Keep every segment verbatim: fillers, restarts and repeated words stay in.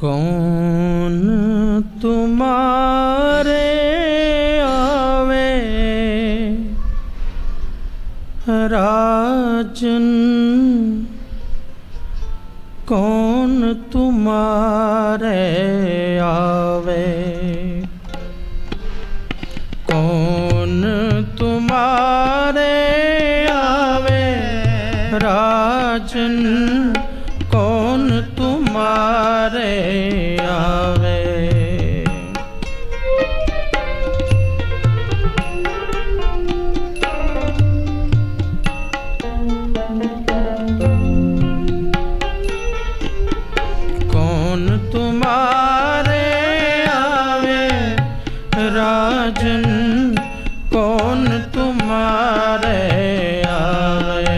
कौन तुम्हारे आवे राजन, कौन तुम्हारे आवे, कौन तुम्हारे आवे राजन, कौन तुम्हारे आवे। कौन तुम्हारे आवे राजन, कौन तुम्हारे आवे।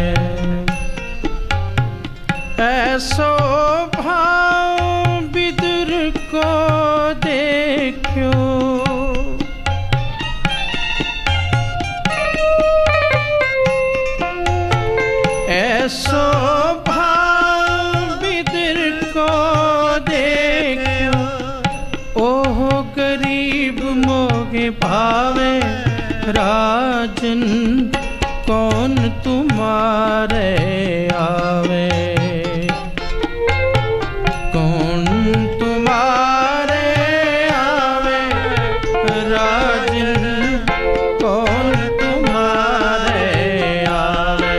ऐसो भाव बिदुर को देखो, ऐसो भाव बिदुर को देखो, ओह गरीब मोगे भावे राजन, कौन तुम्हारे आवे, कौन तुम्हारे आवे राजन, कौन तुम्हारे आवे।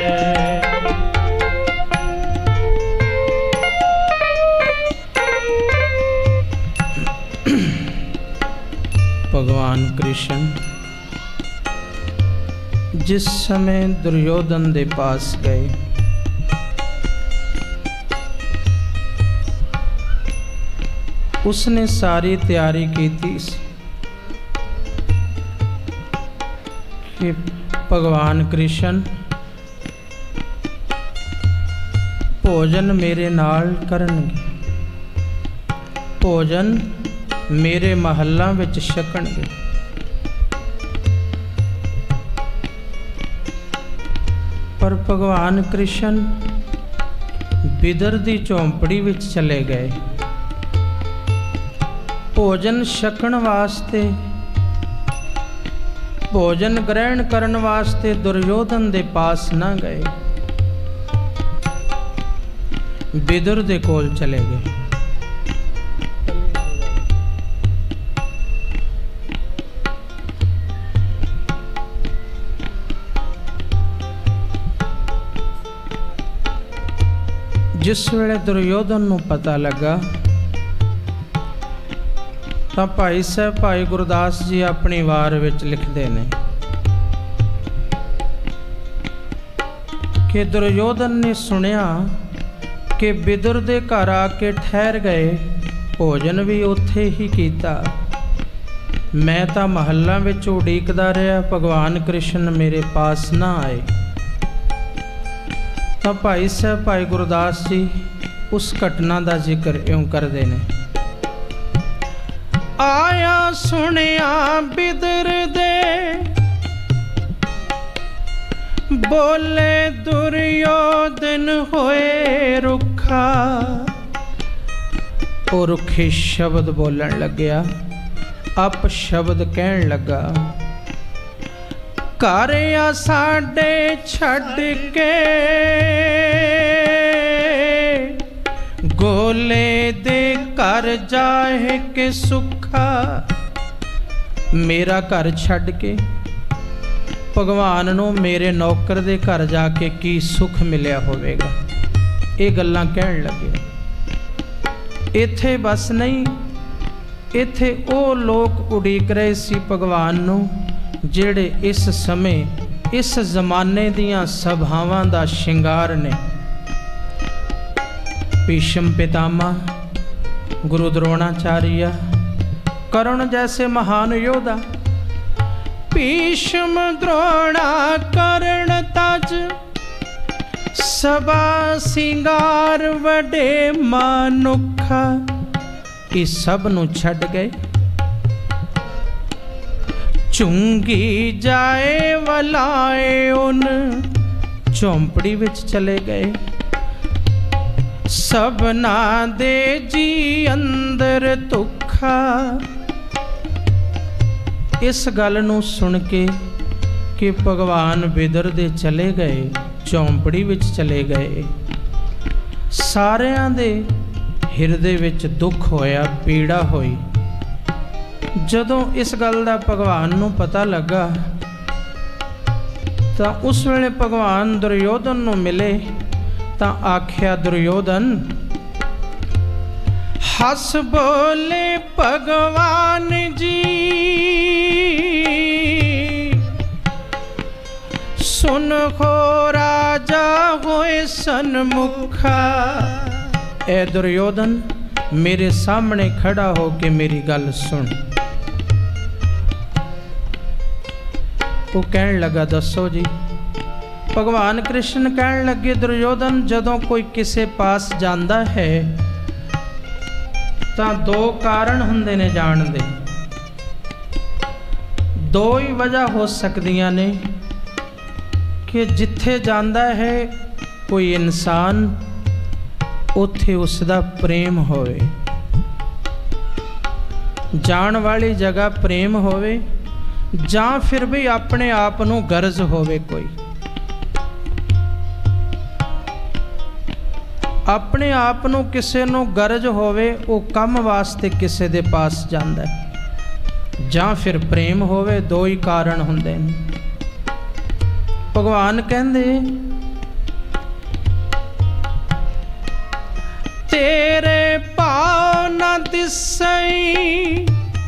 भगवान कृष्ण जिस समय दुर्योधन दे पास गए, उसने सारी तैयारी की थी कि भगवान कृष्ण भोजन मेरे नाल करनगे, भोजन मेरे महल्लां विच छकणगे। पर भगवान कृष्ण बिदर दी झोंपड़ी विच चले गए। भोजन छकण वास्ते, भोजन ग्रहण करन वास्ते दुर्योधन दे पास ना गए, बिदुर दे कोल चले गए। जिस वेले दुर्योधन नूं पता लगा तां भाई साहब भाई गुरदास जी अपनी वार विच लिखदे ने कि दुर्योधन ने सुनिया कि बिदुर दे घर आके ठहर गए, भोजन भी उत्थे ही कीता, मैं तां महल्लां विच उड़ीकदा रहा, भगवान कृष्ण मेरे पास ना आए। तो भाई साहब भाई गुरदास जी उस घटना का जिक्र इउं करते हैं। आया सुनिया बिदुर दे बोले दुर्योधन होए रुखा, वो रुखे शब्द बोलन लग्या, अप शब्द कहन लगा, घर आ साडे छड्ड के गोले दे घर जाए के सुखा। मेरा घर छड्ड के भगवान नूं मेरे नौकर दे घर जाके की सुख मिलिया होवेगा, ये गल्लां कहण लगे। इत्थे बस नहीं, इत्थे ओ लोग उड़ीक रहे सी भगवान नूं ਜਿਹੜੇ इस समय इस जमाने दियां सभावां दा शिंगार ने। भीष्म पितामह, गुरु द्रोणाचार्य, कर्ण जैसे महान योद्धा, भीष्म द्रोणा कर्ण तज सभा सिंगार वडे मानुखा, इस सब नूं छड्ड गए, चुंगी जाए वलाए उन झोंपड़ी विच चले गए। सबना दे जी अंदर धोखा। इस गल नूं सुन के कि भगवान बिदर दे चले गए, झोंपड़ी विच चले गए, सारियां दे हिरदे विच दुख होया, पीड़ा होई। जदों इस गल दा भगवान नूं पता लगा तां उस वेले भगवान दुर्योधन नूं मिले तां आख्या, दुर्योधन हस बोले भगवान जी, सुन हो राजा होए सन्मुखा। ए दुर्योधन, मेरे सामने खड़ा हो के मेरी गल सुन। वो कहन लगा, दसो जी। भगवान कृष्ण कहन लगे, दुर्योधन जदों कोई किसे पास जाता है तां दो कारण हुंदे ने जाण दे। दो ही वजह हो सकदियां ने कि जिथे जाता है कोई इंसान, उथे उसका प्रेम होवे, जाण वाली जगह प्रेम होवे, जां फिर भी अपने आप नूं गरज होवे। कोई अपने आप नूं किसे नूं गरज होवे, वो कम वास्ते किसे दे पास जांदा है, जां फिर प्रेम होवे। दो ही कारण हुंदे ने। भगवान कहंदे, तेरे पाँव न दिसई,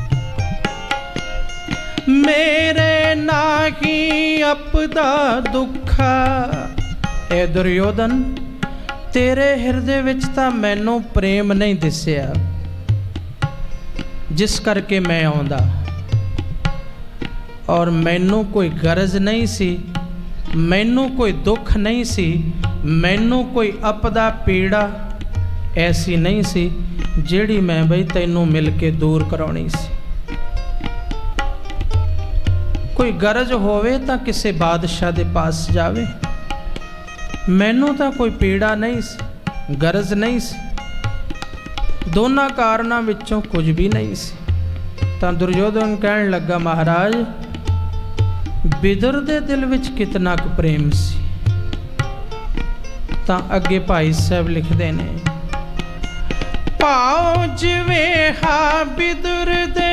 मेरे नाही अपदा दुखा। ए दुर्योधन, तेरे हिरदे विच तां मैनू प्रेम नहीं दिसिया, जिस करके मैं आउंदा, और मैनू कोई गरज नहीं सी, मैनू कोई दुख नहीं सी, मैनू कोई अपदा पीड़ा ऐसी नहीं सी जिहड़ी मैं बई तैनू मिल के दूर कराउणी सी। कोई गरज होवे तां किसे बादशाह दे पास जावे, मैनू तां कोई पीड़ा नहीं सी, गरज नहीं सी, दोनों कारणों विचों कुछ भी नहीं सी। तां दुर्योधन कहन लगा, महाराज बिदर दे दिल विच कितना क प्रेम सी। तां अगे भाई साहब लिखदे ने, पाओ जिवे हा बिदर दे।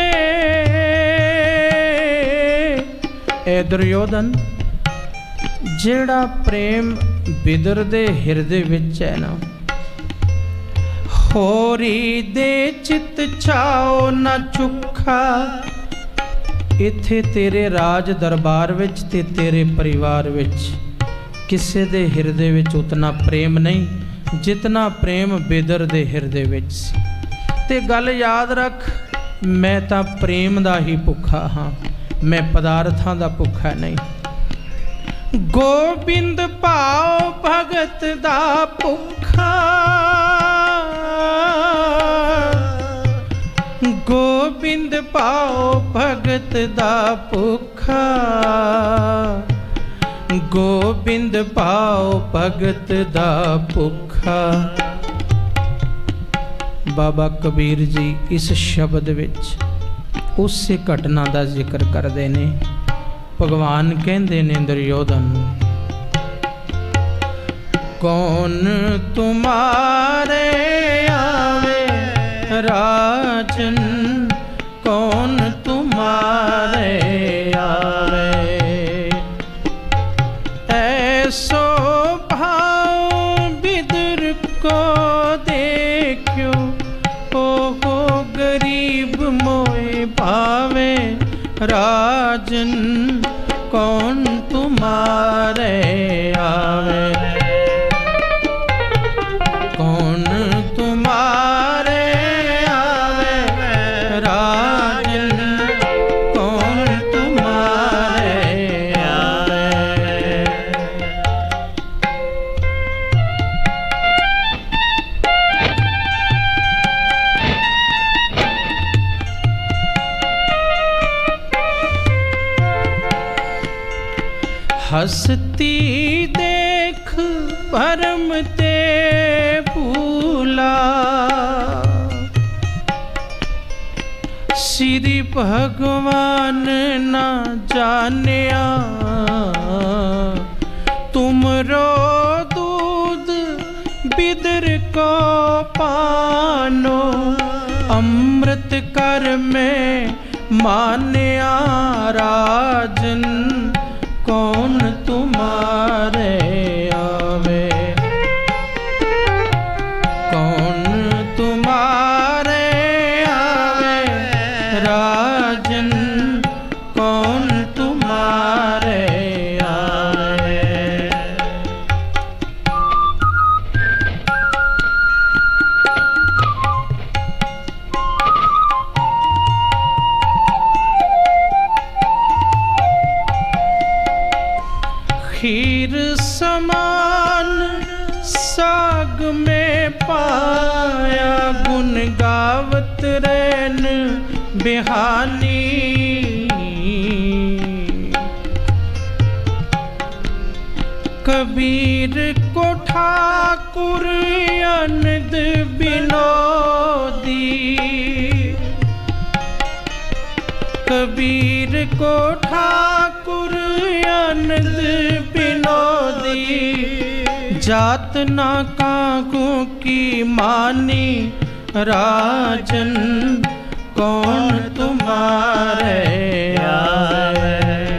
ए दुर्योधन, जेड़ा प्रेम बिदर दे हिरदे विच है ना, होरी दे चित छाओ न चुखा। इत्थे तेरे राज दरबार विच ते तेरे परिवार विच किसे दे हिरदे विच उतना प्रेम नहीं जितना प्रेम बिदर दे हिरदे विच सी। ते गल याद रख, मैं तां प्रेम दा ही भुखा हाँ, मैं पदार्थां दा भुखा नहीं। गोबिंद पाओ भगत दा भुखा, गोबिंद पाओ भगत दा भुखा, गोबिंद पाओ भगत दा भुखा। बाबा कबीर जी इस शब्द विच उस घटना का जिक्र करते ने। भगवान कहते ने दुर्योधन, कौन तुम्हारे आवे राजन, कौन तुम्हारे आवे, ऐसो भाव बिदर को देखो, ओ हो गरीब मोए भावे राजन, कौन तुम्हारे आवे, कौन तुम्हारे आवे राजन, कौन तुम्हारे आवे। हसती देख भरम ते भूला, श्री भगवान ना जानिया तुमरो दूध बिदर को पानो अमृत कर में मान्या राजन कौन तुम्हारे आवे कौन तुम्हारे आवे राजन कौन तुम्हारे आवे। खीर समान साग में पाया गुन गावत रैन बिहानी कबीर को ठाकुर अनद बिनोदी कबीर को ठाकुर अनद बिनोदी जात ना कागू की मानी राजन कौन तुम्हारे आवे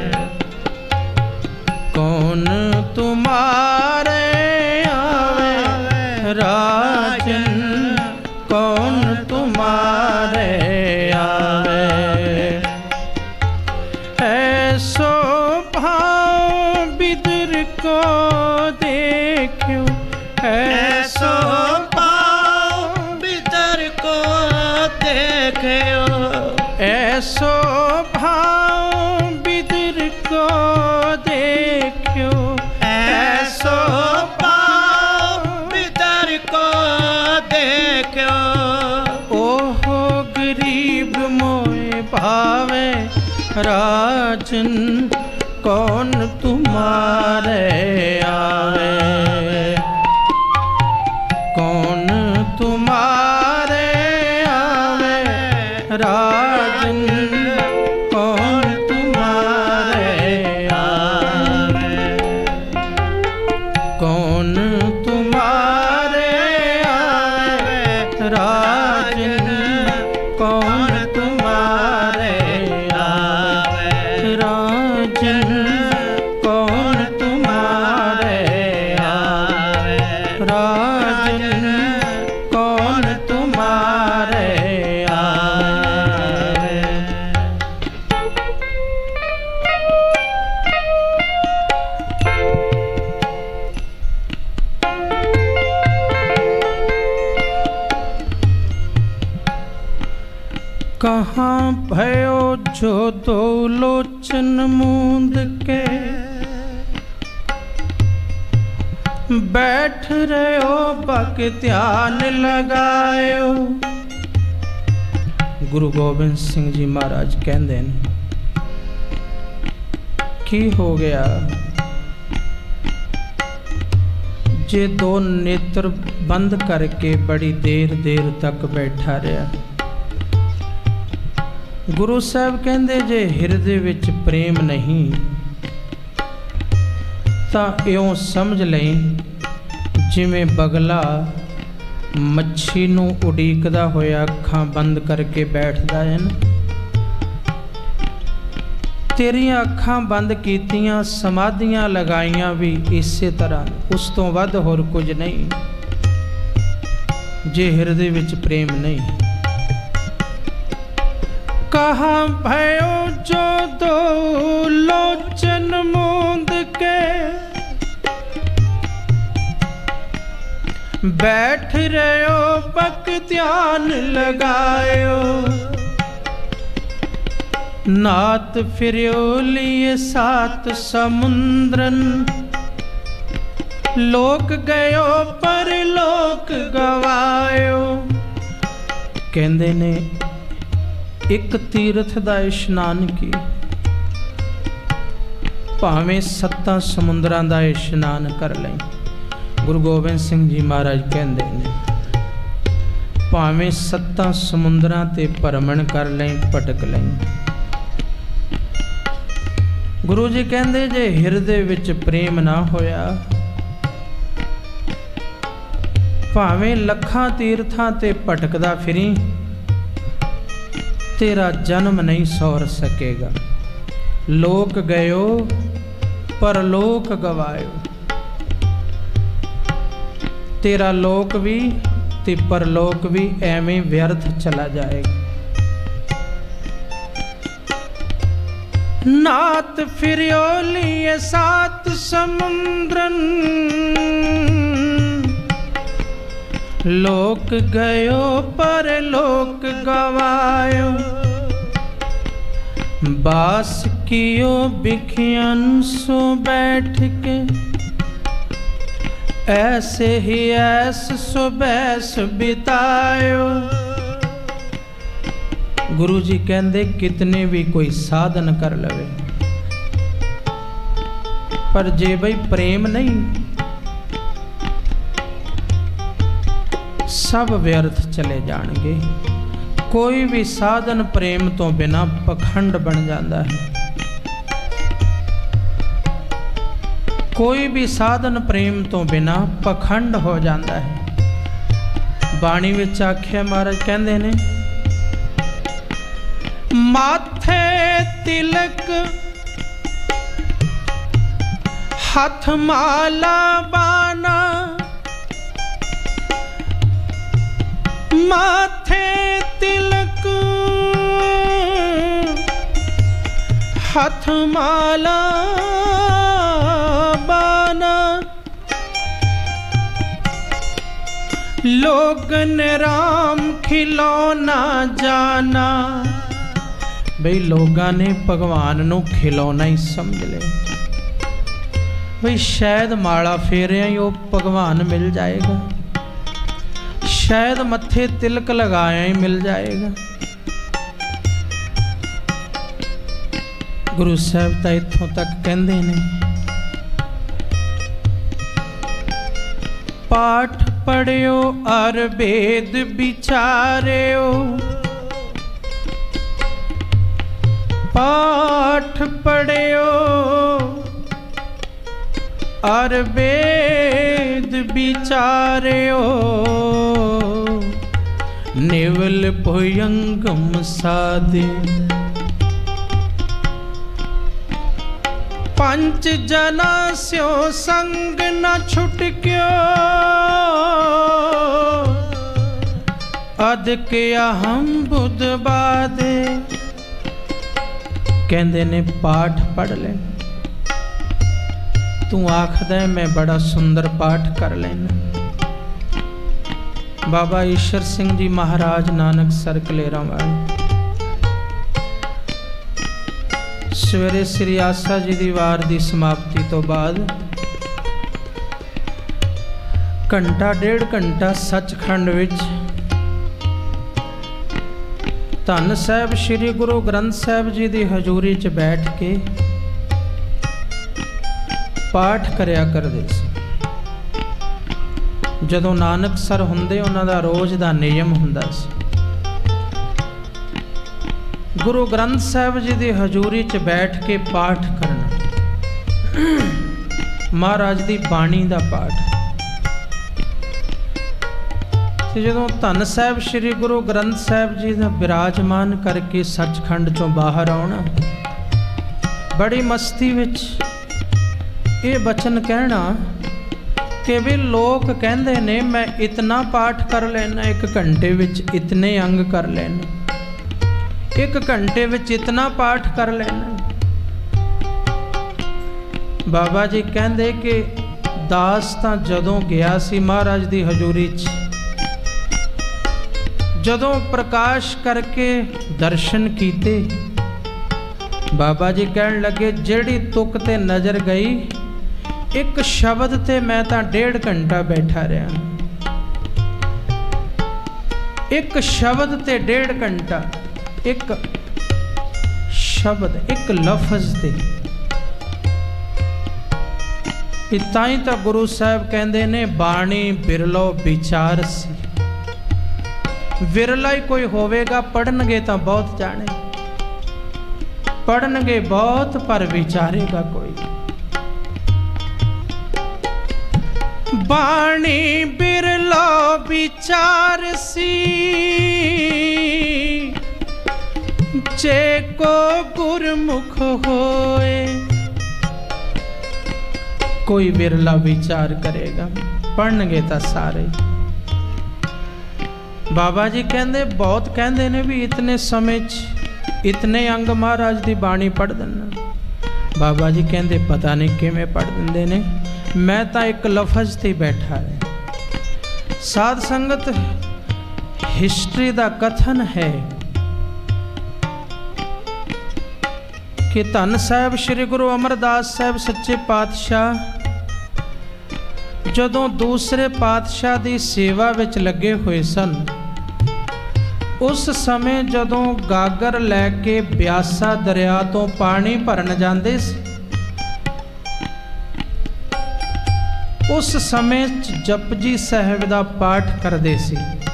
कौन तुम्हारे आवे राजन कौन तुम्हारे आवे। ऐसो भाव बिदर को देखो ऐसो भाव बिदर को देखो ऐसो भाव बिदर को देखो ऐसो भाव बिदर को देखो ओहो गरीब मोए भावे राजन कौन तुम्हारे आवे कौन तुम्हारे आवे राजन कौन तुम्हारे आवे कौन तुम्हारे आवे राजन कौन तुम्हारे आवे राजन कौन तुम्हारे आवे राजन कौन तुम्हारे आवे। कहाँ भयो जो दो लोचन मूंद के बैठ रहो बक ध्यान लगायो। गुरु गोबिंद सिंह जी महाराज कहते हैं की हो गया जे दो नेत्र बंद करके बड़ी देर देर तक बैठा रहा। गुरु साहब कहते जे हिरदे विच प्रेम नहीं तां इउं समझ लें जिवें बगला मच्छी नूं उड़ीकदा होया अखां बंद करके बैठदा है ना। तेरियां अखां बंद कीतियां समाधियां लगाइयां भी इसे तरह, उस तो वध होर कुछ नहीं जे हिरदे विच प्रेम नहीं। कहाँ भयो जो दो लोचन मूंद के बैठ रहो बक ध्यान लगायो। नात फिरियो लिए सात समुद्रन लोक गयो पर लोक गवायो। कहंदे ने एक तीर्थ दा इशनान की भावें सत्तां समुद्रां दा इशनान कर लें। गुरु गोबिंद सिंह जी महाराज कहंदे ने भावें सत्तां समुंदरां ते भरमण कर लें भटक लें। गुरु जी कहंदे जे हिरदे विच प्रेम ना होया, भावें लखां तीर्थां ते भटकदा फिरी, तेरा जन्म नहीं सौर सकेगा। लोक गयो परलोक गवायो, तेरा लोक भी ते परलोक भी एवें व्यर्थ चला जाएगा। नात फिरियो लिए सात समुद्रन, लोक गयो परलोक गवायो। बास कियो बिखियन सो बैठ के, ऐसे ही ऐस सो बैस बितायो। गुरु जी कहंदे कितने भी कोई साधन कर लवे, पर जे भाई प्रेम नहीं, सब व्यर्थ चले जाणगे। कोई भी साधन प्रेम तो बिना पखंड बन जाता है। कोई भी साधन प्रेम तो बिना पखंड हो जाता है। बाणी विच आख्या महाराज कहंदे ने, माथे तिलक हथ माला बाना, माथे तिलक हथ माला बाना, लोगन राम खिलौना जाना। बई लोगां ने भगवान नू खिलौना ही समझ लिया। बई शायद माला फेरिया ही वो भगवान मिल जाएगा, शायद मत्थे तिलक लगाया ही मिल जाएगा। गुरु साहब तो इत्थों तक कहंदे ने, पाठ पढ़ियो अर वेद विचारियो, पाठ पढ़ियो अर वेद विचारियो, निवल भुयंगम साधे। पंच जना स्यो संग न छुटक्यो, अदक अहम बुध बादे। कहंदे ने पाठ पढ़ ले, तू आखदा मैं बड़ा सुंदर पाठ कर लेना। बाबा ईश्वर सिंह जी महाराज नानक सर कलेरा वाले सवेरे श्री आसा जी दी वार दी समाप्ति तो बाद घंटा डेढ़ घंटा सचखंड विच धन साहब श्री गुरु ग्रंथ साहब जी दी हजूरी च बैठ के पाठ करया करदे सी। जदों नानक सर हुंदे उन्हां दा रोज़ दा नियम हुंदा सी, गुरु ग्रंथ साहब जी दी हजूरी च बैठ के पाठ करना, महाराज दी बाणी दा पाठ। ते जदों धन साहब श्री गुरु ग्रंथ साहब जी दा विराजमान करके सचखंड चों बाहर आउणा, बड़ी मस्ती विच ये बचन कहना कि भी लोग कहंदे ने मैं इतना पाठ कर लेना, एक घंटे विच इतने अंग कर लेना, एक घंटे विच इतना पाठ कर लेना। बाबा जी कहंदे कि दास तां जदों गया सी महाराज दी हजूरी च, जदों प्रकाश करके दर्शन कीते, बाबा जी कहन लगे जिहड़ी तुक ते नज़र गई, एक शब्द ते मैं तां डेढ़ घंटा बैठा रहा, एक शब्द ते डेढ़ घंटा, एक शब्द एक लफज ते। ताई तो गुरु साहब कहंदे ने बाणी बिरलो विचार सी, ਵਿਰਲਾ ਹੀ ਕੋਈ ਹੋਵੇਗਾ। ਪੜ੍ਹਨਗੇ ਤਾਂ ਬਹੁਤ ਜਾਣੇ, ਪੜ੍ਹਨਗੇ ਬਹੁਤ ਪਰ ਵਿਚਾਰੇਗਾ ਕੋਈ। ਬਾਣੀ ਬਿਰਲਾ ਵਿਚਾਰਸੀ, ਜੇ ਕੋ ਗੁਰਮੁਖ ਹੋਏ। ਕੋਈ ਵਿਰਲਾ ਵਿਚਾਰ ਕਰੇਗਾ, ਪੜ੍ਹਨਗੇ ਤਾਂ ਸਾਰੇ। ਬਾਬਾ ਜੀ ਕਹਿੰਦੇ, ਬਹੁਤ ਕਹਿੰਦੇ ਨੇ ਵੀ ਇਤਨੇ ਸਮੇਂ 'ਚ ਇਤਨੇ ਅੰਗ ਮਹਾਰਾਜ ਦੀ ਬਾਣੀ ਪੜ੍ਹ ਦਿੰਦਾ। ਬਾਬਾ ਜੀ ਕਹਿੰਦੇ ਪਤਾ ਨਹੀਂ ਕਿਵੇਂ ਪੜ੍ਹ ਦਿੰਦੇ ਨੇ, ਮੈਂ ਤਾਂ ਇੱਕ ਲਫ਼ਜ਼ ਤੇ ਬੈਠਾ ਹੈ। ਸਾਧ ਸੰਗਤ, ਹਿਸਟਰੀ ਦਾ ਕਥਨ ਹੈ ਕਿ ਧੰਨ ਸਾਹਿਬ ਸ੍ਰੀ ਗੁਰੂ ਅਮਰਦਾਸ ਸਾਹਿਬ ਸੱਚੇ ਪਾਤਸ਼ਾਹ ਜਦੋਂ ਦੂਸਰੇ ਪਾਤਸ਼ਾਹ ਦੀ ਸੇਵਾ ਵਿੱਚ ਲੱਗੇ ਹੋਏ ਸਨ, ਉਸ ਸਮੇਂ ਜਦੋਂ ਗਾਗਰ ਲੈ ਕੇ ਬਿਆਸਾ ਦਰਿਆ ਤੋਂ ਪਾਣੀ ਭਰਨ ਜਾਂਦੇ ਸੀ, ਉਸ ਸਮੇਂ ਜਪਜੀ ਸਾਹਿਬ ਦਾ ਪਾਠ ਕਰਦੇ ਸੀ।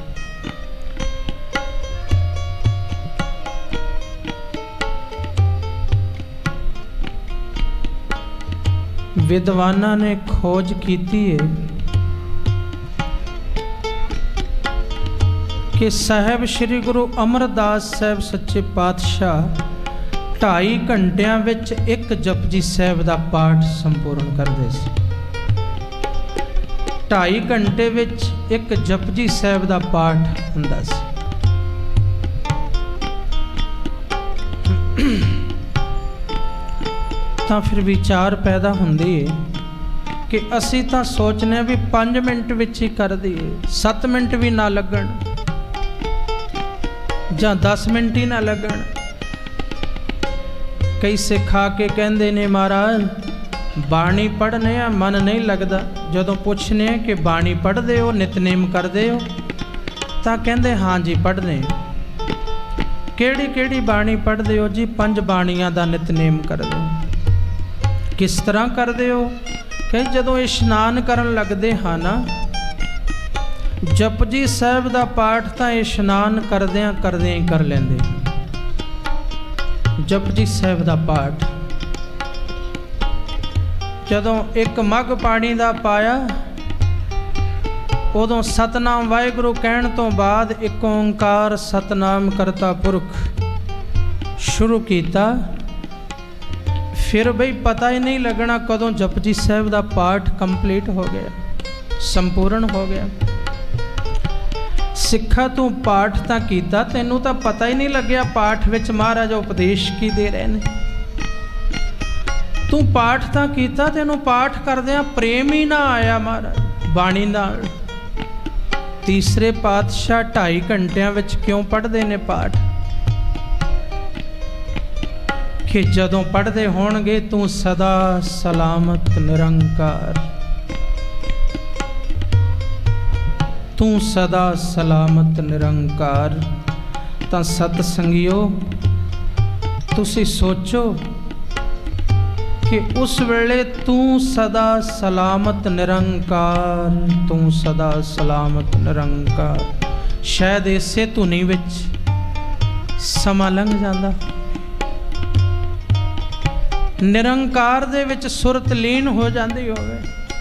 ਵਿਦਵਾਨਾਂ ਨੇ ਖੋਜ ਕੀਤੀ ਹੈ ਕਿ ਸਾਹਿਬ ਸ੍ਰੀ ਗੁਰੂ ਅਮਰਦਾਸ ਸਾਹਿਬ ਸੱਚੇ ਪਾਤਸ਼ਾਹ ਢਾਈ ਘੰਟਿਆਂ ਵਿੱਚ ਇੱਕ ਜਪਜੀ ਸਾਹਿਬ ਦਾ ਪਾਠ ਸੰਪੂਰਨ ਕਰਦੇ ਸੀ। ਢਾਈ ਘੰਟੇ ਵਿੱਚ ਇੱਕ ਜਪਜੀ ਸਾਹਿਬ ਦਾ ਪਾਠ ਹੁੰਦਾ ਸੀ। ਤਾਂ ਫਿਰ ਵਿਚਾਰ ਪੈਦਾ ਹੁੰਦੀ ਹੈ ਕਿ ਅਸੀਂ ਤਾਂ ਸੋਚਨੇ ਵੀ ਪੰਜ ਮਿੰਟ ਵਿੱਚ ਹੀ ਕਰ ਦਈਏ, ਸੱਤ ਮਿੰਟ ਵੀ ਨਾ ਲੱਗਣ ਜਾਂ ਦਸ ਮਿੰਟ ਹੀ ਨਾ ਲੱਗਣ। ਕਈ ਸਿੱਖ ਆ ਕੇ ਕਹਿੰਦੇ ਨੇ ਮਹਾਰਾਜ ਬਾਣੀ ਪੜ੍ਹਨੇ ਆ, ਮਨ ਨਹੀਂ ਲੱਗਦਾ। ਜਦੋਂ ਪੁੱਛਨੇ ਆ ਕਿ ਬਾਣੀ ਪੜ੍ਹਦੇ ਹੋ, ਨਿਤਨੇਮ ਕਰਦੇ ਹੋ, ਤਾਂ ਕਹਿੰਦੇ ਹਾਂ ਜੀ ਪੜ੍ਹਦੇ। ਕਿਹੜੀ ਕਿਹੜੀ ਬਾਣੀ ਪੜ੍ਹਦੇ ਹੋ ਜੀ? ਪੰਜ ਬਾਣੀਆਂ ਦਾ ਨਿਤਨੇਮ ਕਰਦੇ। ਕਿਸ ਤਰ੍ਹਾਂ ਕਰਦੇ ਹੋ? ਕਿ ਜਦੋਂ ਇਸ਼ਨਾਨ ਕਰਨ ਲੱਗਦੇ ਹਾਂ ਨਾ, ਜਪਜੀ ਸਾਹਿਬ ਦਾ ਪਾਠ ਤਾਂ ਇਸ਼ਨਾਨ ਕਰਦਿਆਂ ਕਰਦਿਆਂ ਹੀ ਕਰ ਲੈਂਦੇ। ਜਪਜੀ ਸਾਹਿਬ ਦਾ ਪਾਠ ਜਦੋਂ ਇੱਕ ਮੱਗ ਪਾਣੀ ਦਾ ਪਾਇਆ, ਉਦੋਂ ਸਤਨਾਮ ਵਾਹਿਗੁਰੂ ਕਹਿਣ ਤੋਂ ਬਾਅਦ ਇੱਕ ਓਂਕਾਰ ਸਤਨਾਮ ਕਰਤਾ ਪੁਰਖ ਸ਼ੁਰੂ ਕੀਤਾ। ਫਿਰ ਬਈ ਪਤਾ ਹੀ ਨਹੀਂ ਲੱਗਣਾ ਕਦੋਂ ਜਪਜੀ ਸਾਹਿਬ ਦਾ ਪਾਠ ਕੰਪਲੀਟ ਹੋ ਗਿਆ, ਸੰਪੂਰਨ ਹੋ ਗਿਆ। ਸਿੱਖਾ ਤੂੰ ਪਾਠ ਤਾਂ ਕੀਤਾ, ਤੈਨੂੰ ਤਾਂ ਪਤਾ ਹੀ ਨਹੀਂ ਲੱਗਿਆ ਪਾਠ ਵਿੱਚ ਮਹਾਰਾਜ ਉਪਦੇਸ਼ ਕੀ ਦੇ ਰਹੇ ਨੇ। ਤੂੰ ਪਾਠ ਤਾਂ ਕੀਤਾ, ਤੈਨੂੰ ਪਾਠ ਕਰਦਿਆਂ ਪ੍ਰੇਮ ਹੀ ਨਾ ਆਇਆ ਮਹਾਰਾਜ ਬਾਣੀ ਨਾਲ। ਤੀਸਰੇ ਪਾਤਸ਼ਾਹ ਢਾਈ ਘੰਟਿਆਂ ਵਿੱਚ ਕਿਉਂ ਪੜ੍ਹਦੇ ਨੇ ਪਾਠ? ਕਿ ਜਦੋਂ ਪੜ੍ਹਦੇ ਹੋਣਗੇ ਤੂੰ ਸਦਾ ਸਲਾਮਤ ਨਿਰੰਕਾਰ, ਤੂੰ ਸਦਾ ਸਲਾਮਤ ਨਿਰੰਕਾਰ। ਤਾਂ ਸਤ ਸੰਗਿਓ, ਤੁਸੀਂ ਸੋਚੋ ਕਿ ਉਸ ਵੇਲੇ ਤੂੰ ਸਦਾ ਸਲਾਮਤ ਨਿਰੰਕਾਰ, ਤੂੰ ਸਦਾ ਸਲਾਮਤ ਨਿਰੰਕਾਰ, ਸ਼ਾਇਦ ਇਸੇ ਧੁਨੀ ਵਿੱਚ ਸਮਾਂ ਲੰਘ ਜਾਂਦਾ। ਨਿਰੰਕਾਰ ਦੇ ਵਿੱਚ ਸੁਰਤ ਲੀਨ ਹੋ ਜਾਂਦੀ ਹੋਵੇ।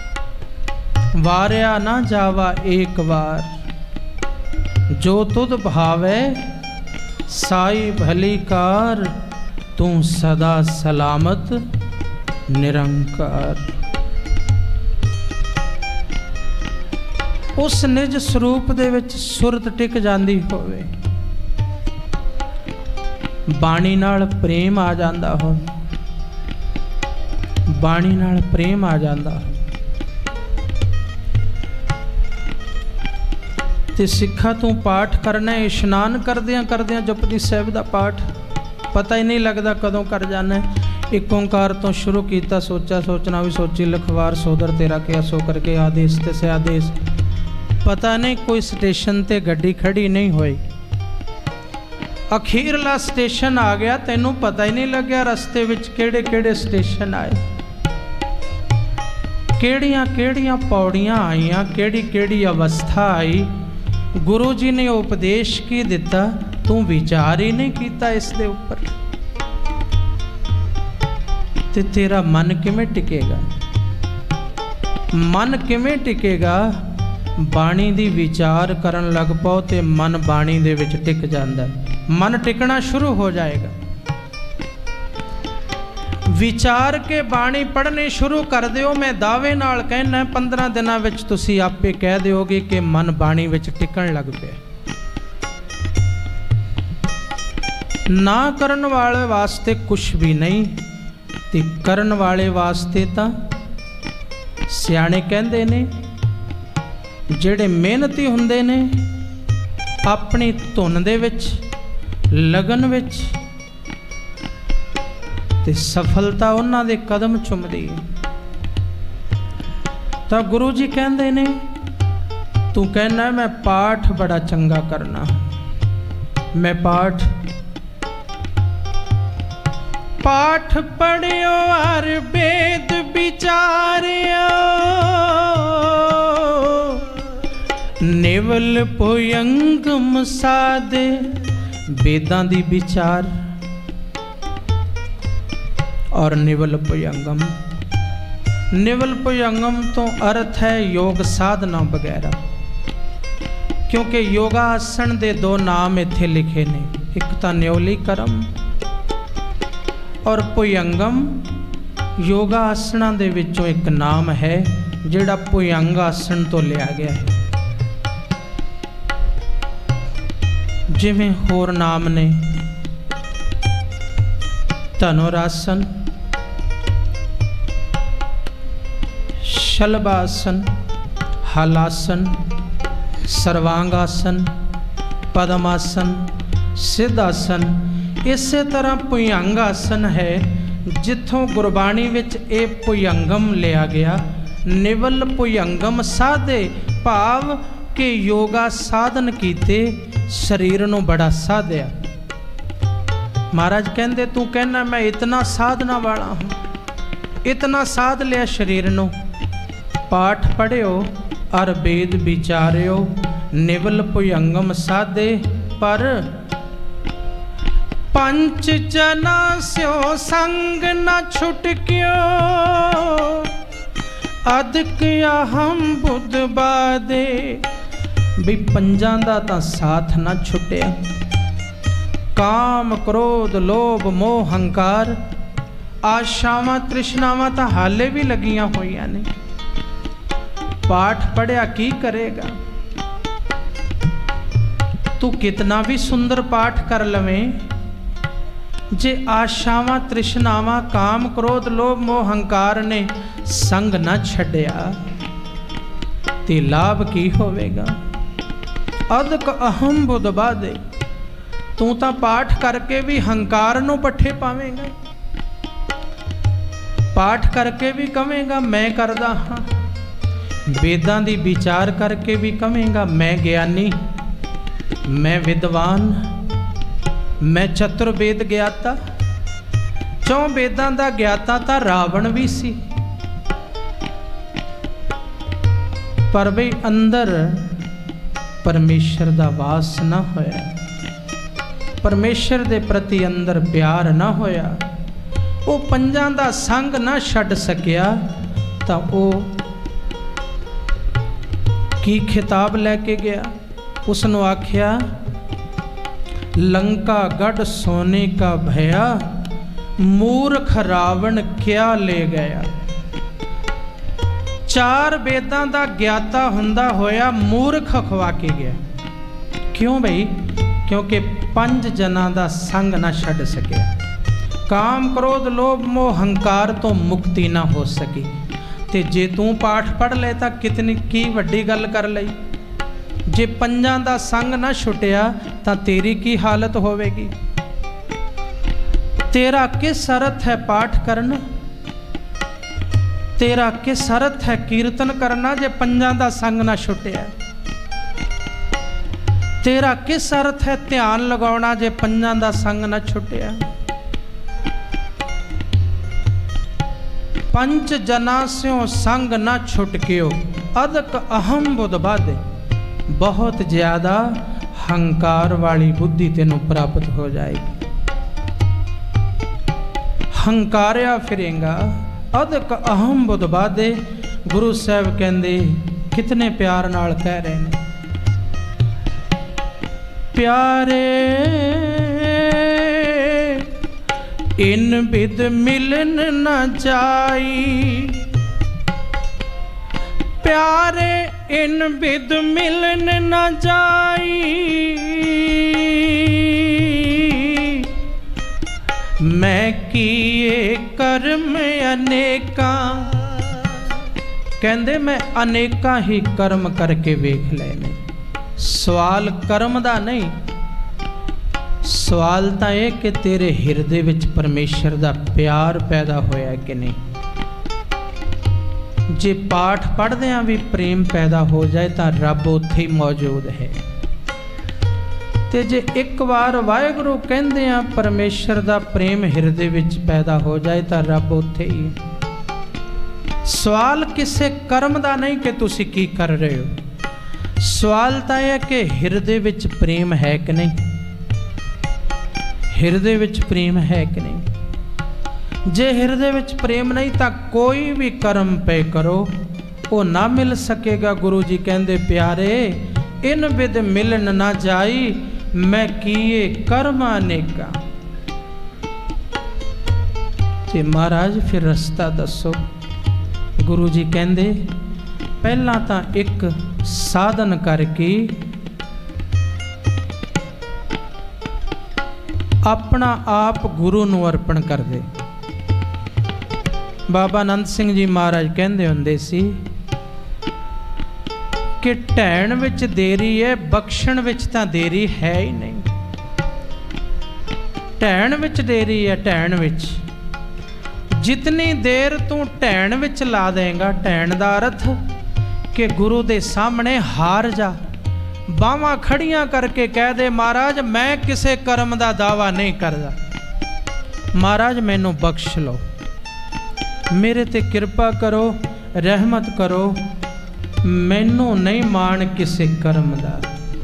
ਵਾਰਿਆ ਨਾ ਜਾਵਾ ਏਕ ਵਾਰ, ਜੋ ਤੁਧ ਭਾਵੇ ਸਾਈ ਭਲੀ ਕਾਰ, ਤੂੰ ਸਦਾ ਸਲਾਮਤ ਨਿਰੰਕਾਰ। ਉਸ ਨਿਜ ਸਰੂਪ ਦੇ ਵਿੱਚ ਸੁਰਤ ਟਿਕ ਜਾਂਦੀ ਹੋਵੇ, ਬਾਣੀ ਨਾਲ ਪ੍ਰੇਮ ਆ ਜਾਂਦਾ ਹੋਵੇ, ਬਾਣੀ ਨਾਲ ਪ੍ਰੇਮ ਆ ਜਾਂਦਾ ਤੇ ਸਿੱਖਾ ਤੂੰ ਪਾਠ ਕਰਨਾ, ਇਸ਼ਨਾਨ ਕਰਦਿਆਂ ਕਰਦਿਆਂ ਜਪਜੀ ਸਾਹਿਬ ਦਾ ਪਾਠ ਪਤਾ ਹੀ ਨਹੀਂ ਲੱਗਦਾ ਕਦੋਂ ਕਰ ਜਾਣਾ। ਇੱਕ ਓਂਕਾਰ ਤੋਂ ਸ਼ੁਰੂ ਕੀਤਾ, ਸੋਚਾ ਸੋਚਣਾ ਵੀ ਸੋਚੀ ਲਖਵਾਰ, ਸੋਦਰ ਤੇਰਾ ਕਿਆ ਸੋ ਕਰਕੇ ਆਦੇਸ਼ ਤੇ ਸੇ ਆਦੇਸ਼। ਪਤਾ ਨਹੀਂ ਕੋਈ ਸਟੇਸ਼ਨ ਤੇ ਗੱਡੀ ਖੜੀ ਨਹੀਂ ਹੋਈ, ਅਖੀਰਲਾ ਸਟੇਸ਼ਨ ਆ ਗਿਆ, ਤੈਨੂੰ ਪਤਾ ਹੀ ਨਹੀਂ ਲੱਗਿਆ ਰਸਤੇ ਵਿੱਚ ਕਿਹੜੇ ਕਿਹੜੇ ਸਟੇਸ਼ਨ ਆਏ, ਕਿਹੜੀਆਂ ਕਿਹੜੀਆਂ ਪੌੜੀਆਂ ਆਈਆਂ, ਕਿਹੜੀ ਕਿਹੜੀ ਅਵਸਥਾ ਆਈ। गुरु जी ने उपदेश की दिता, तू विचार ही नहीं किया इस दे उपर, ते तेरा मन किवें टिकेगा? मन किवें टिकेगा? बाणी दी विचार करन लग पाओ ते मन बाणी दे विच टिक जांदा, मन टिकना शुरू हो जाएगा। विचार के बाणी पढ़ने शुरू कर दिओ, मैं दावे नाल कहना पंद्रह दिनां विच तुसीं आपे कह दिओगे कि मन बाणी विच टिकण लग पिया। ना करन वाले वास्ते कुछ भी नहीं, ते करन वाले वास्ते तां सियाणे कहंदे ने, ਜਿਹੜੇ ਮਿਹਨਤੀ ਹੁੰਦੇ ਨੇ ਆਪਣੀ ਧੁਨ ਦੇ ਵਿੱਚ, ਲਗਨ ਵਿੱਚ, ਤੇ ਸਫਲਤਾ ਉਹਨਾਂ ਦੇ ਕਦਮ ਚੁੰਮਦੀ ਹੈ। ਤਾਂ ਗੁਰੂ ਜੀ ਕਹਿੰਦੇ ਨੇ, ਤੂੰ ਕਹਿਣਾ ਮੈਂ ਪਾਠ ਬੜਾ ਚੰਗਾ ਕਰਨਾ, ਮੈਂ ਪਾਠ ਪਾਠ ਪੜਿਓ ਹਰ ਵੇਦ ਵਿਚਾਰਿਓ, ਨਿਵਲ ਭੁਯੰਗਮ ਸਾਧੇ वेदां दी विचार और निवल भुजंगम। निवल भुजंगम तो अर्थ है योग साधना वगैरह, क्योंकि योगासन दे दो नाम इत्थे लिखे ने, एक तो न्योली करम और भुजंगम योगासना दे विचों एक नाम है जिहड़ा भुजंग आसन तो लिया गया है। जिवें होर नाम ने धनुरासन, शलभासन, हलासन, सर्वांगासन, पद्मासन, सिद्धासन। इस तरह भुजंग आसन है जिथों गुरबाणी विच ये भुजंगम लिया गया। निवल भुजंगम साधे भाव के योगा साधन कीते, शरीर नूं बड़ा साधिया। महाराज कहंदे तू कहना मैं इतना साधना वाला हूँ, इतना साध लिया शरीर नूं। पाठ पढ़ियो और वेद विचारियो, निवल भुजंगम साधे पर पंच जना स्यो संग न छुटक्यो, अदक अहम बुध बादे। भी पंजां दा तां साथ ना छुटिया। काम क्रोध लोभ मोह हंकार आशावां तृष्णावां तां हाले भी लगियां होईयां ने। पाठ पढ़िया की करेगा? तू कितना भी सुंदर पाठ कर लवें, जे आशावां तृष्णावां काम क्रोध लोभ मोह हंकार ने संग ना छड्डिया ते लाभ की होवेगा? अदक अहम बुध बादे। तू तां पाठ करके भी हंकार नूं पट्ठे पावेंगा, पाठ करके भी कवेंगा मैं करदा हां, वेदां दी विचार करके भी कवेंगा मैं ज्ञानी, मैं विद्वान, मैं चतुर्वेद ज्ञाता। चौं वेदां दा ज्ञाता तां रावण भी सी, पर बई अंदर परमेश्वर दा वास ना होया, परमेश्वर दे प्रति अंदर प्यार ना होया, वो पंजां दा संग ना छड्ड सकिया। तां वो की खिताब लैके गया? उसनों आख्या लंका गढ़ सोने का भया, मूर्ख रावण क्या ले गया। चार वेदां दा ज्ञाता हुंदा होया मूर्ख खवा के गया। क्यों बई? क्योंकि पंज जना दा संग ना छड्ड सके। काम क्रोध लोभ मोह हंकार तो मुक्ति ना हो सकी। ते जे तू पाठ पढ़ ले तां कितनी की वड्डी गल कर लई। जे पंजां दा संग ना छुटिया तां तेरी की हालत होवेगी? तेरा किस अर्थ है पाठ करना? तेरा किस अर्थ है कीर्तन करना जे पंजां दा संग ना छुटिया? तेरा किस अर्थ है ध्यान लगाउणा जे पंजां दा संग ना छुटिया? पंच जना स्यों संग ना छुटकियो, अदक अहम बुध बाधे। बहुत ज़्यादा हंकार वाली बुद्धि तेनों प्राप्त हो जाएगी। हंकारिया फिरेगा अधक अहम बुध बाधे। गुरु साहब कहते कितने प्यार नाल कह रहे हैं, प्यारे इन बिद मिलन न जाई, प्यारे इन बिद मिलन न जाई, मैं किए कर्म अनेका। कहंदे मैं अनेका ही कर्म करके वेख लेने। सवाल कर्म दा नहीं, सवाल तो यह कि तेरे हिरदे विच परमेश्वर दा प्यार पैदा होया कि नहीं। जे पाठ पढ़दियां भी प्रेम पैदा हो जाए तो रब उत्थे ही मौजूद है। ते जे एक बार वाहिगुरू कहंदे आ परमेश्वर दा प्रेम हिरदे विच पैदा हो जाए तो रब उत्थे ही। सवाल किसे कर्म दा नहीं कि तुसी की कर रहे हो, सवाल तो यह कि हिरदे विच प्रेम है कि नहीं, हिरदे विच प्रेम है कि नहीं। जे हिरदे विच प्रेम नहीं तो कोई भी कर्म पे करो वो ना मिल सकेगा। गुरु जी कहंदे प्यारे इन विद मिलन ना जाई, मैं किए कर्म अनेका। ते महाराज फिर रस्ता दसो। गुरु जी कहंदे पहला तो एक साधन करके अपना आप गुरु नूं अर्पण कर दे। बाबा आनंद सिंह जी महाराज कहंदे हुंदे सी कि ढैण विच देरी है, बख्शण विच तां देरी है ही नहीं। ढैण विच देरी है, ढैण विच जितनी देर तू ढैण विच ला देगा, ढैण दा अर्थ कि गुरु दे सामने हार जा, बावां खड़ियां करके कह दे महाराज मैं किसे कर्म दा दावा नहीं करदा, महाराज मैनू बख्श लो, मेरे ते कृपा करो, रहमत करो, मैनू नहीं मान किसे कर्म दा,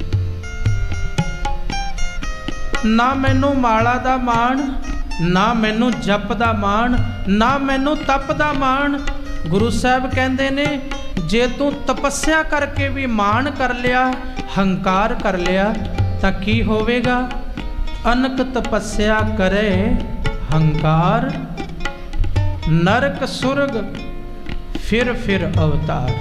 ना मैनू माला दा मान, ना मैनू जप दा मान, ना मैनू तप दा मान। गुरु साहब कहंदे ने जे तू तपस्या करके भी मान कर लिया, हंकार कर लिया तो की होवेगा। अनक तपस्या करे हंकार, नरक सुरग फिर फिर अवतार।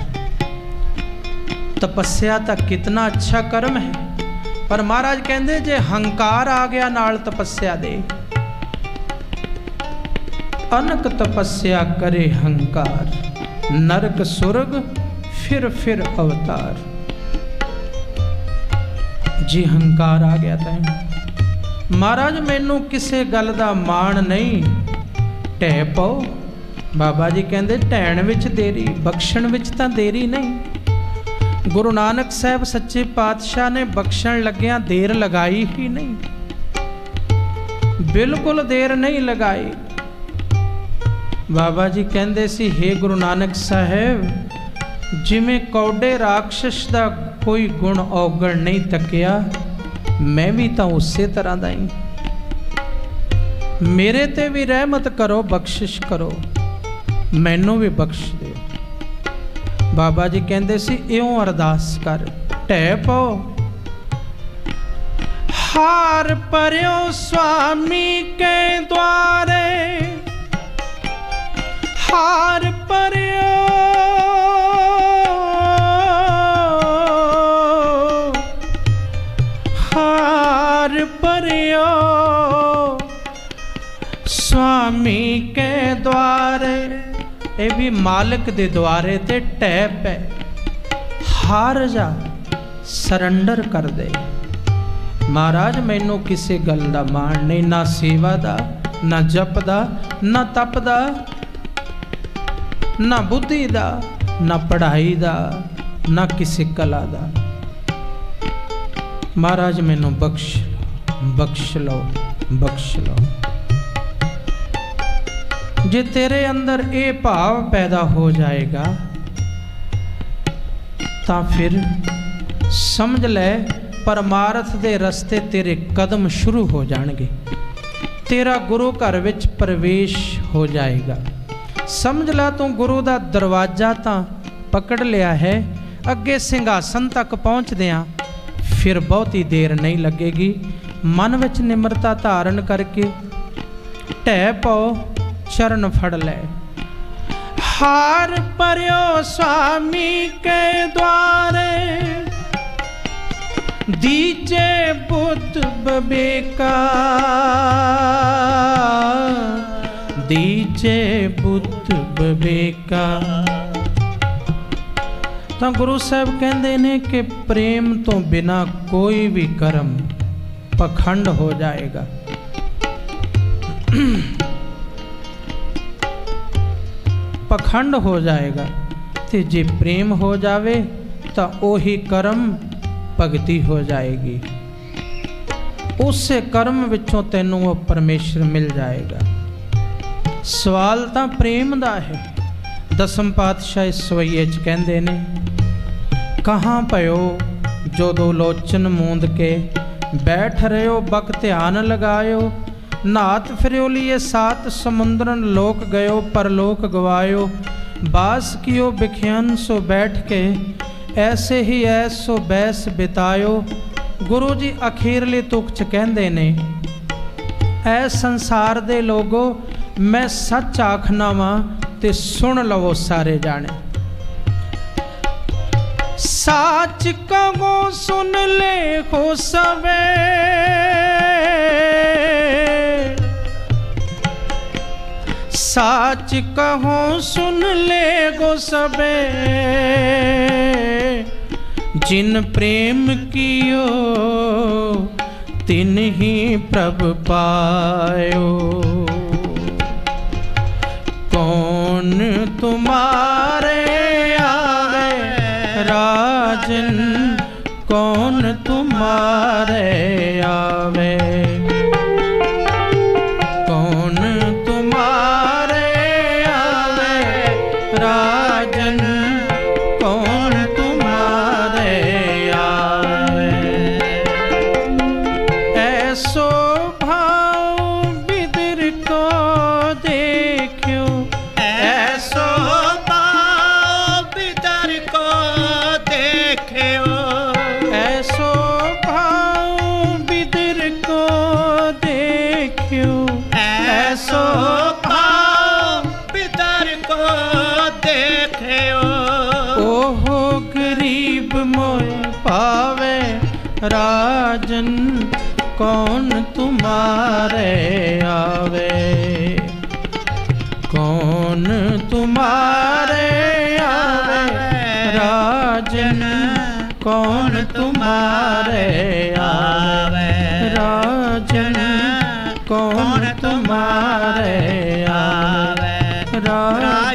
तपस्या तो कितना अच्छा कर्म है, पर महाराज कहंदे जे हंकार आ गया नाल तपस्या दे। अनक तपस्या करे हंकार, नरक सुरग फिर फिर अवतार। जी हंकार आ गया तैं महाराज मैनू किसे गल दा मान नहीं, ढह पाओ। बाबा जी कहंदे ढैण विच देरी, बख्शण विच तां देरी नहीं। गुरु नानक साहब सच्चे पातशाह ने बख्शण लग्या देर लगाई ही नहीं, बिल्कुल देर नहीं लगाई। बाबा जी कहंदे सी हे गुरु नानक साहब जिमें कौडे राक्षस दा कोई गुण औगण नहीं तकिया, मैं भी तो उसे तरह दा ही, मेरे ते भी रहमत करो, बख्शिश करो, मैनू भी बख्श दे। बाबा जी कहंदे सी इउं अरदास कर, ढह पाओ। हार पर्यो स्वामी के द्वारे, हार पर्यो हार पर्यो स्वामी के द्वारे। ये भी मालिक दे द्वारे ते ढह पै, हार जा, सरंडर कर दे। महाराज मैनू किसी गल दा मान नहीं, ना सेवा दा, ना जप दा, ना तप दा, ना बुद्धि दा, ना पढ़ाई दा, ना किसी कला दा। महाराज मैनू बख्श लो, बख्श लो, बख्श लो। जे तेरे अंदर ये भाव पैदा हो जाएगा तो फिर समझ ले परमार्थ दे रस्ते तेरे कदम शुरू हो जाएंगे, तेरा गुरु घर विच प्रवेश हो जाएगा। समझ ला तू गुरु दा दरवाजा तां पकड़ लिया है, अगे सिंघासन तक पहुँचदियां फिर बहुती देर नहीं लगेगी। मन विच निमरता धारण करके ढह पाओ, चरण फड़ ले। हार पर्यो स्वामी के द्वारे, दीजे बुद्ध बबेका, दीजे बुद्ध बबेका। तो गुरु साहब कहते ने कि प्रेम तो बिना कोई भी कर्म पखंड हो जाएगा। पखंड हो जाएगा ते जे प्रेम हो जावे तो ओही कर्म भगती हो जाएगी। उस कर्म विचों तैनूं वो परमेश्वर मिल जाएगा। सवाल तो प्रेम दा है। दसम पातशाह इस सवैये च कहंदे ने, कहाँ पयो जो दो लोचन मूंद के, बैठ रहो बक ध्यान लगायो, नात फिरो लिए सात समुद्रन लोक गयो, परलोक गवायो, बास कियो बिख्यान सो बैठ के, ऐसे ही ऐसो बैस बितायो। गुरु जी अखीरले तुक च कहंदे ने, ऐ संसार दे लोगो मैं सच आखना वा ते सुन लवो सारे जाने। साच कहो सुन ले हो सवे, साच कहो सुन ले गो सबे, जिन प्रेम कियो तिन ही प्रभ पायो। कौन तुम्हारे आवे राजन, कौन तुम्हारे आवे, कौन तुम्हारे आवे राजन, कौन तुम्हारे आवे। ऐसो भाव बिदर को देखियो, ऐसो भाव बिदर को देखियो, ऐसो भाव बिदर को देखियो, ऐसो भाव बिदर को देखियो। ओहो गरीब मोह पावे राजन, कौन तुम्हारे आवे, कौन तुम्हारे आवे राजन, कौन तुम्हारे आवे राजन, कौन तुम्हारे आवे राजन।